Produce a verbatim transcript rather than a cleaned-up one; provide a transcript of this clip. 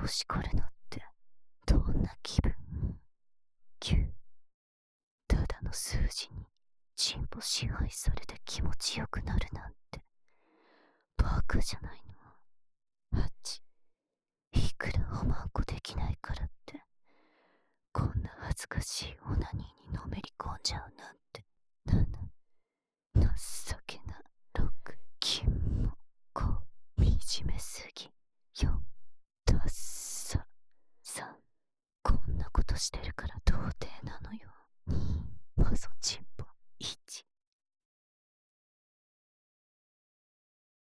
しこるのってどんな気分？きゅう、ただの数字にチンポ支配されて気持ちよくなるなんてバカじゃないの。はち、いくらおまんこできないからってこんな恥ずかしいオナニーにのめり込んじゃうなんて。なな、なっ